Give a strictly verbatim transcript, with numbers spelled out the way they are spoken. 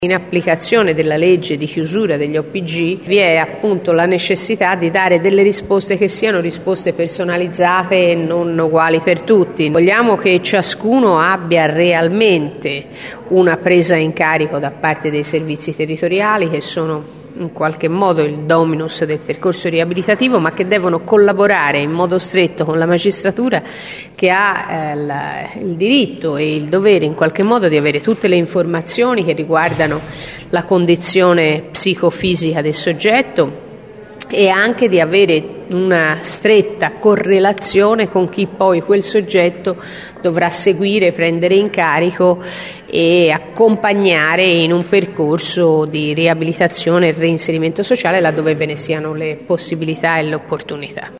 In applicazione della legge di chiusura degli O P G vi è appunto la necessità di dare delle risposte che siano risposte personalizzate e non uguali per tutti. Vogliamo che ciascuno abbia realmente una presa in carico da parte dei servizi territoriali, che sono in qualche modo il dominus del percorso riabilitativo, ma che devono collaborare in modo stretto con la magistratura, che ha eh, la, il diritto e il dovere in qualche modo di avere tutte le informazioni che riguardano la condizione psicofisica del soggetto e anche di avere una stretta correlazione con chi poi quel soggetto dovrà seguire, prendere in carico e accompagnare in un percorso di riabilitazione e reinserimento sociale laddove ve ne siano le possibilità e le opportunità.